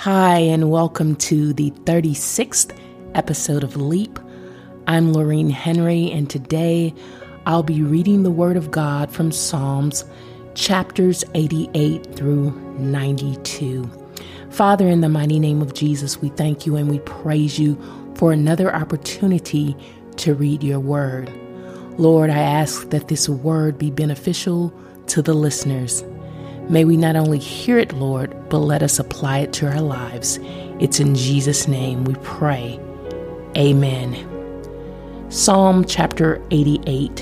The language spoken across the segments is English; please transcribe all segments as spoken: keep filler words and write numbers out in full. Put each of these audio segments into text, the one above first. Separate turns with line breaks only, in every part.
Hi, and welcome to the thirty-sixth episode of Leap. I'm Laureen Henry, and today I'll be reading the Word of God from Psalms chapters eighty-eight through ninety-two. Father, in the mighty name of Jesus, we thank you and we praise you for another opportunity to read your Word. Lord, I ask that this Word be beneficial to the listeners. May we not only hear it, Lord, but let us apply it to our lives. It's in Jesus' name we pray. Amen. Psalm chapter eighty-eight.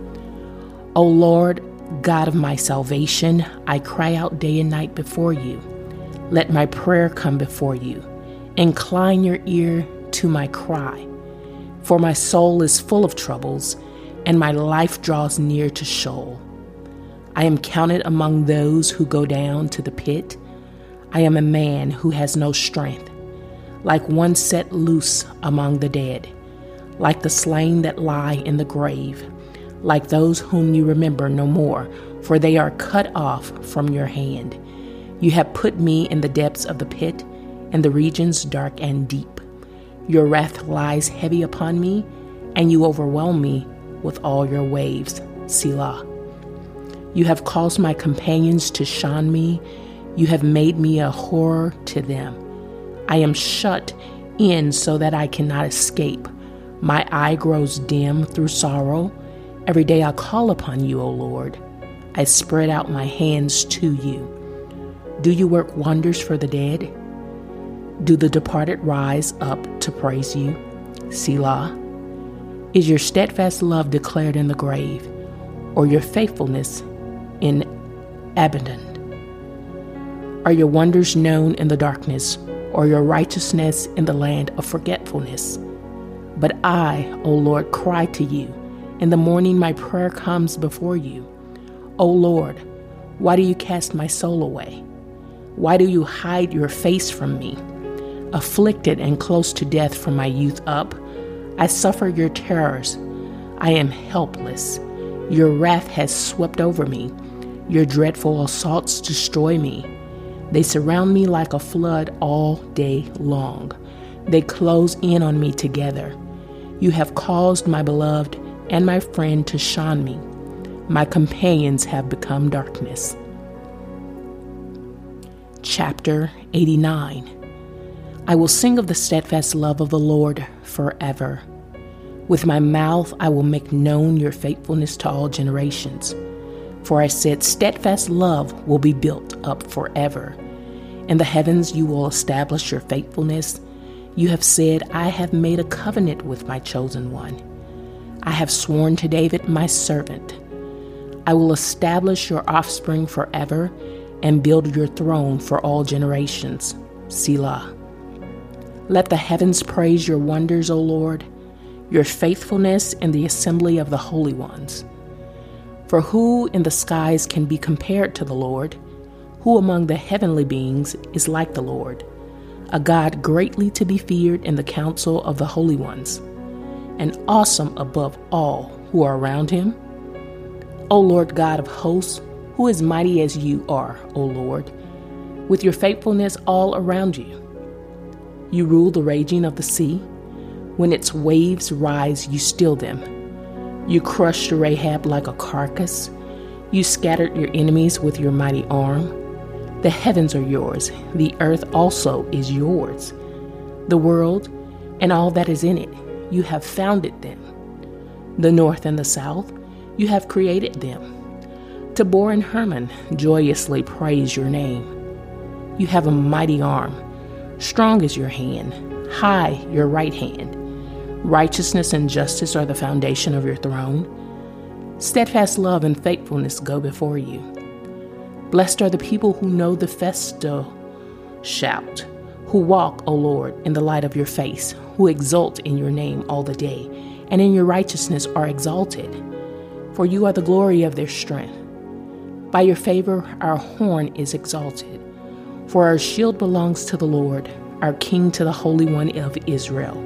O Lord, God of my salvation, I cry out day and night before you. Let my prayer come before you. Incline your ear to my cry. For my soul is full of troubles, and my life draws near to Sheol. I am counted among those who go down to the pit. I am a man who has no strength, like one set loose among the dead, like the slain that lie in the grave, like those whom you remember no more, for they are cut off from your hand. You have put me in the depths of the pit, in the regions dark and deep. Your wrath lies heavy upon me, and you overwhelm me with all your waves. Selah. You have caused my companions to shun me. You have made me a horror to them. I am shut in so that I cannot escape. My eye grows dim through sorrow. Every day I call upon you, O Lord. I spread out my hands to you. Do you work wonders for the dead? Do the departed rise up to praise you? Selah. Is your steadfast love declared in the grave, or your faithfulness in Abaddon? Are your wonders known in the darkness, or your righteousness in the land of forgetfulness? But I, O Lord, cry to you. In the morning my prayer comes before you. O Lord, why do you cast my soul away? Why do you hide your face from me? Afflicted and close to death from my youth up, I suffer your terrors. I am helpless. Your wrath has swept over me. Your dreadful assaults destroy me. They surround me like a flood all day long. They close in on me together. You have caused my beloved and my friend to shun me. My companions have become darkness. Chapter eighty-nine. I will sing of the steadfast love of the Lord forever. With my mouth I will make known your faithfulness to all generations. For I said, steadfast love will be built up forever. In the heavens you will establish your faithfulness. You have said, I have made a covenant with my chosen one. I have sworn to David, my servant. I will establish your offspring forever and build your throne for all generations. Selah. Let the heavens praise your wonders, O Lord, your faithfulness in the assembly of the holy ones. For who in the skies can be compared to the Lord? Who among the heavenly beings is like the Lord? A God greatly to be feared in the council of the holy ones, and awesome above all who are around him. O Lord God of hosts, who is mighty as you are, O Lord, with your faithfulness all around you. You rule the raging of the sea. When its waves rise, you still them. You crushed Rahab like a carcass. You scattered your enemies with your mighty arm. The heavens are yours. The earth also is yours. The world and all that is in it, you have founded them. The north and the south, you have created them. Tabor and Hermon joyously praise your name. You have a mighty arm. Strong is your hand. High your right hand. Righteousness and justice are the foundation of your throne. Steadfast love and faithfulness go before you. Blessed are the people who know the festal shout, who walk, O Lord, in the light of your face, who exult in your name all the day, and in your righteousness are exalted. For you are the glory of their strength. By your favor our horn is exalted. For our shield belongs to the Lord, our King to the Holy One of Israel.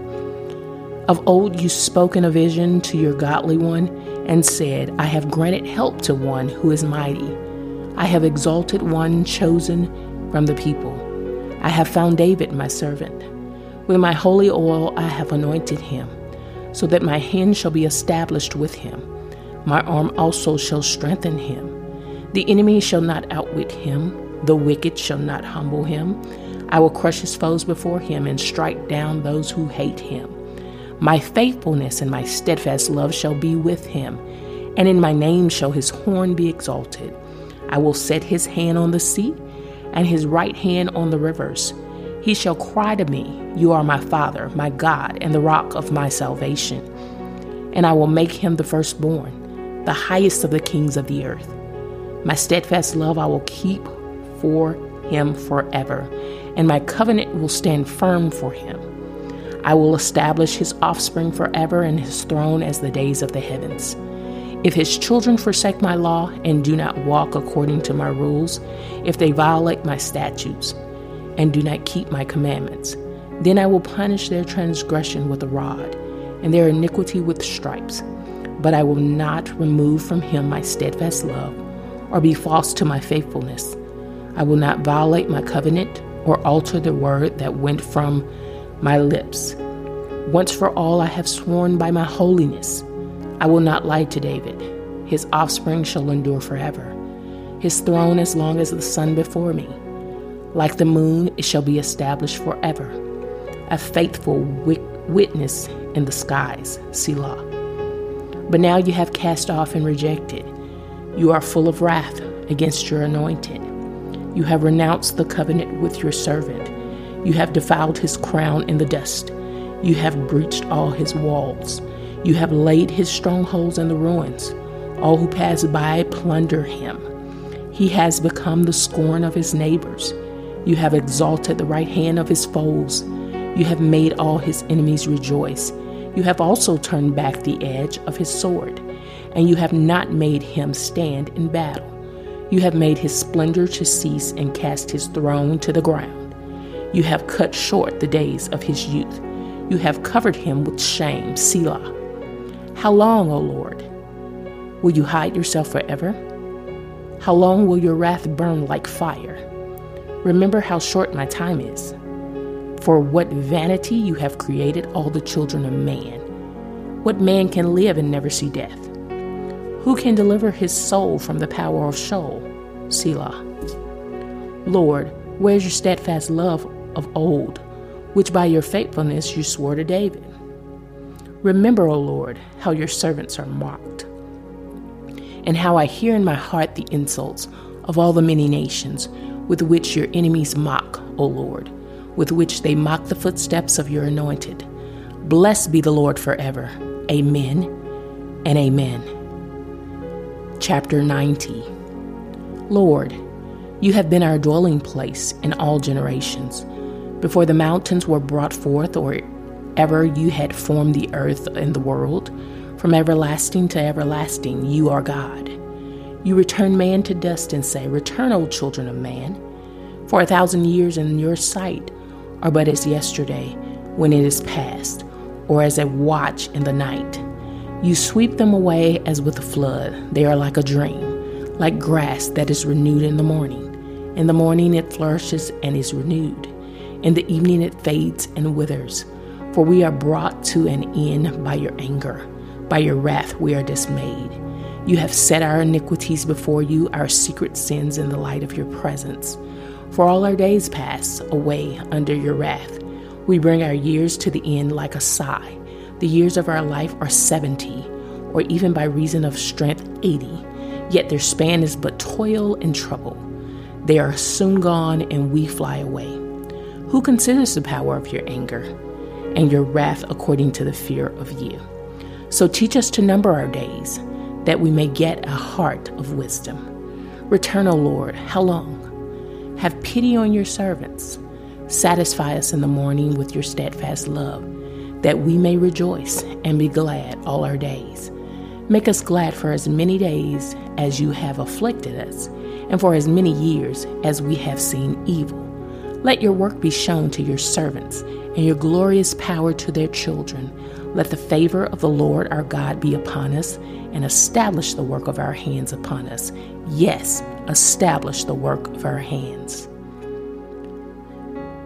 Of old you spoke in a vision to your godly one, and said, I have granted help to one who is mighty. I have exalted one chosen from the people. I have found David, my servant. With my holy oil I have anointed him, so that my hand shall be established with him. My arm also shall strengthen him. The enemy shall not outwit him. The wicked shall not humble him. I will crush his foes before him and strike down those who hate him. My faithfulness and my steadfast love shall be with him, and in my name shall his horn be exalted. I will set his hand on the sea, and his right hand on the rivers. He shall cry to me, "You are my Father, my God, and the rock of my salvation." And I will make him the firstborn, the highest of the kings of the earth. My steadfast love I will keep for him forever, and my covenant will stand firm for him. I will establish his offspring forever and his throne as the days of the heavens. If his children forsake my law and do not walk according to my rules, if they violate my statutes and do not keep my commandments, then I will punish their transgression with a rod and their iniquity with stripes. But I will not remove from him my steadfast love or be false to my faithfulness. I will not violate my covenant or alter the word that went from my lips. Once for all I have sworn by my holiness. I will not lie to David. His offspring shall endure forever, his throne as long as the sun before me. Like the moon, it shall be established forever, a faithful witness in the skies. Selah. But now you have cast off and rejected. You are full of wrath against your anointed. You have renounced the covenant with your servant. You have defiled his crown in the dust. You have breached all his walls. You have laid his strongholds in the ruins. All who pass by plunder him. He has become the scorn of his neighbors. You have exalted the right hand of his foes. You have made all his enemies rejoice. You have also turned back the edge of his sword, and you have not made him stand in battle. You have made his splendor to cease and cast his throne to the ground. You have cut short the days of his youth. You have covered him with shame. Selah. How long, O Lord? Will you hide yourself forever? How long will your wrath burn like fire? Remember how short my time is. For what vanity you have created all the children of man. What man can live and never see death? Who can deliver his soul from the power of Sheol? Selah. Lord, where is your steadfast love of old, which by your faithfulness you swore to David? Remember, O Lord, how your servants are mocked, and how I hear in my heart the insults of all the many nations with which your enemies mock, O Lord, with which they mock the footsteps of your anointed. Blessed be the Lord forever. Amen and amen. Chapter ninety. Lord, you have been our dwelling place in all generations. Before the mountains were brought forth, or ever you had formed the earth and the world, from everlasting to everlasting, you are God. You return man to dust and say, Return, O children of man. For a thousand years in your sight are but as yesterday when it is past, or as a watch in the night. You sweep them away as with a flood. They are like a dream, like grass that is renewed in the morning. In the morning it flourishes and is renewed. In the evening it fades and withers. For we are brought to an end by your anger. By your wrath we are dismayed. You have set our iniquities before you, our secret sins in the light of your presence. For all our days pass away under your wrath. We bring our years to the end like a sigh. The years of our life are seventy, or even by reason of strength eighty. Yet their span is but toil and trouble. They are soon gone and we fly away. Who considers the power of your anger and your wrath according to the fear of you? So teach us to number our days, that we may get a heart of wisdom. Return, O Lord, how long? Have pity on your servants. Satisfy us in the morning with your steadfast love, that we may rejoice and be glad all our days. Make us glad for as many days as you have afflicted us, and for as many years as we have seen evil. Let your work be shown to your servants, and your glorious power to their children. Let the favor of the Lord our God be upon us, and establish the work of our hands upon us. Yes, establish the work of our hands.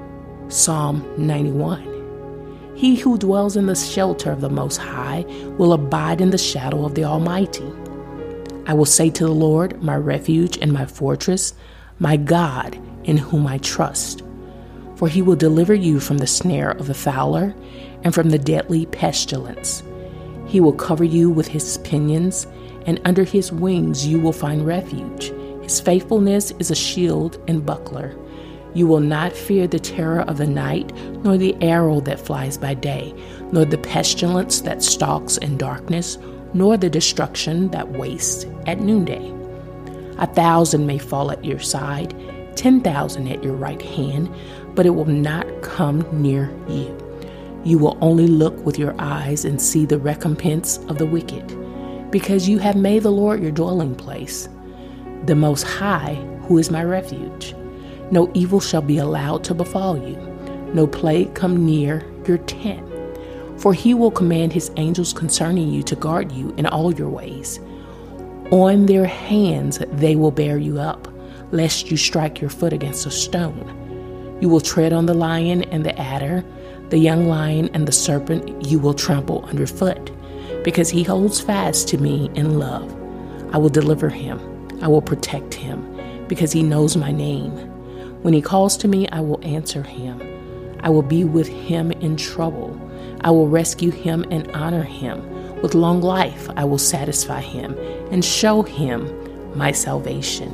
Psalm ninety-one. He who dwells in the shelter of the Most High will abide in the shadow of the Almighty. I will say to the Lord, my refuge and my fortress, my God, in whom I trust. For he will deliver you from the snare of the fowler and from the deadly pestilence. He will cover you with his pinions, and under his wings you will find refuge. His faithfulness is a shield and buckler. You will not fear the terror of the night, nor the arrow that flies by day, nor the pestilence that stalks in darkness, nor the destruction that wastes at noonday. A thousand may fall at your side, ten thousand at your right hand, but it will not come near you. You will only look with your eyes and see the recompense of the wicked, because you have made the Lord your dwelling place, the Most High, who is my refuge. No evil shall be allowed to befall you, no plague come near your tent. For he will command his angels concerning you to guard you in all your ways. On their hands they will bear you up, lest you strike your foot against a stone. You will tread on the lion and the adder, the young lion and the serpent you will trample underfoot, because he holds fast to me in love. I will deliver him. I will protect him, because he knows my name. When he calls to me, I will answer him. I will be with him in trouble. I will rescue him and honor him. With long life, I will satisfy him and show him my salvation.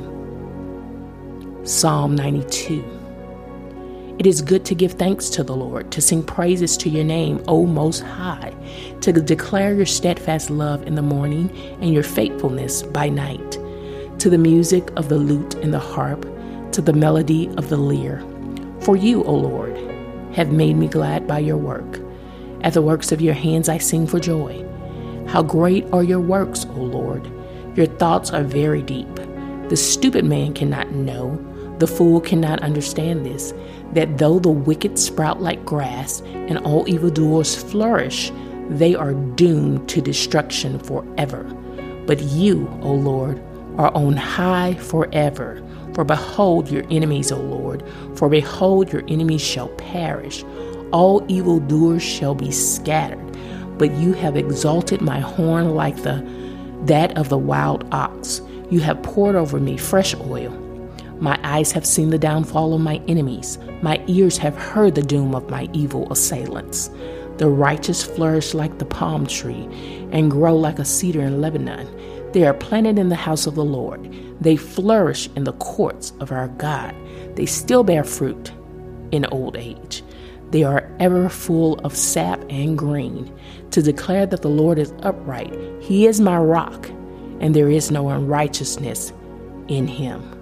Psalm ninety-two. It is good to give thanks to the Lord, to sing praises to your name, O Most High, to declare your steadfast love in the morning and your faithfulness by night, to the music of the lute and the harp, to the melody of the lyre. For you, O Lord, have made me glad by your work. At the works of your hands I sing for joy. How great are your works, O Lord! Your thoughts are very deep. The stupid man cannot know, the fool cannot understand this, that though the wicked sprout like grass and all evildoers flourish, they are doomed to destruction forever. But you, O Lord, are on high forever. For behold your enemies, O Lord, for behold your enemies shall perish. All evildoers shall be scattered. But you have exalted my horn like the that of the wild ox. You have poured over me fresh oil. My eyes have seen the downfall of my enemies. My ears have heard the doom of my evil assailants. The righteous flourish like the palm tree and grow like a cedar in Lebanon. They are planted in the house of the Lord. They flourish in the courts of our God. They still bear fruit in old age. They are ever full of sap and green, to declare that the Lord is upright. He is my rock, and there is no unrighteousness in him.